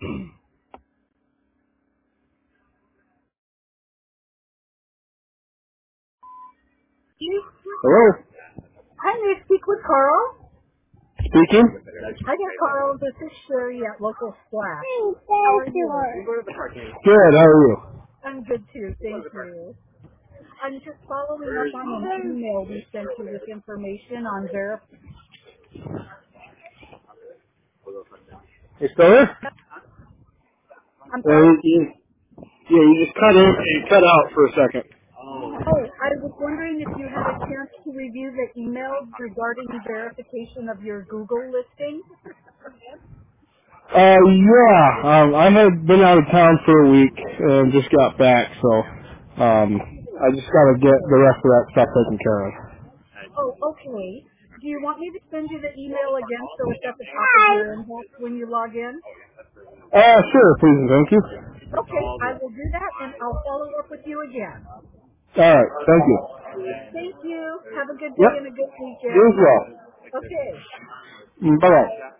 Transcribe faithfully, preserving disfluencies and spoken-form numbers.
Hello? Hi, may I speak with Carl? Speaking? Hi there, Carl. This is Sherry at Local Splash. How are you? Good, how are you? I'm good too, thank you. I'm just following up on an email we sent you with information on Verif. You still there? I'm Yeah, sorry? you, you, yeah, you just cut in and cut out for a second. Oh, I was wondering if you had a chance to review the email regarding verification of your Google listing. Uh, yeah, um, I had been out of town for a week and just got back, so, um, I just gotta get the rest of that stuff taken care of. Oh, okay. Do you want me to send you the email again so it's at the top of your inbox when you log in? Uh, sure, please and thank you. Okay, I will do that and I'll follow up with you again. Alright, thank you. Thank you. Have a good day Yep, and a good you weekend. as well. Okay. Bye-bye.